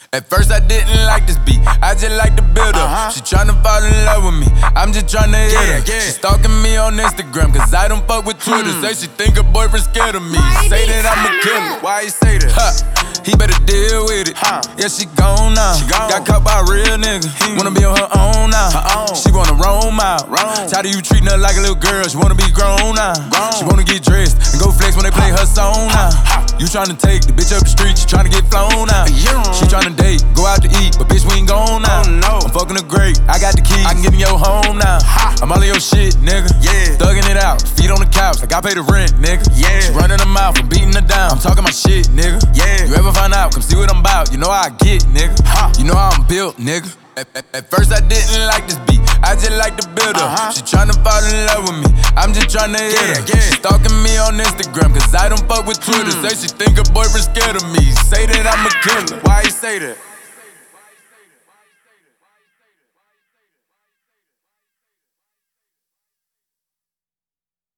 At first I didn't like this beat, I just like the build up. She tryna fall in love with me, I'm just tryna hit her. She stalking me on Instagram, cause I don't fuck with Twitter. Say she think her boyfriend scared of me, say that I'm a killer. Why he say that? He better deal with it. Yeah, she gone now. Got caught by a real nigga. Wanna be on her own now. She wanna roam out. Tired of you treating her like a little girl. She wanna be grown now. She wanna get dressed and go flex when they play her song now. You tryna take the bitch up the street, she tryna get flown out. She tryna date, go out to eat, but bitch we ain't gone now. I'm fucking her great, I got the keys, I can get in your home now. I'm all in your shit, nigga. Thugging it out, feet on the couch, like I pay the rent, nigga. She running her mouth, I'm beating her down. I'm talking my shit, nigga. You ever find out, come see what I'm about. You know how I get, nigga. You know how I'm built, nigga. At first I didn't like this beat, I just like the build up. She tryna fall in love with me, I'm just tryna hit her. She stalking me on Instagram, cause I don't fuck with Twitter. Say she think her boyfriend scared of me, say that I'm a killer. Why he say that?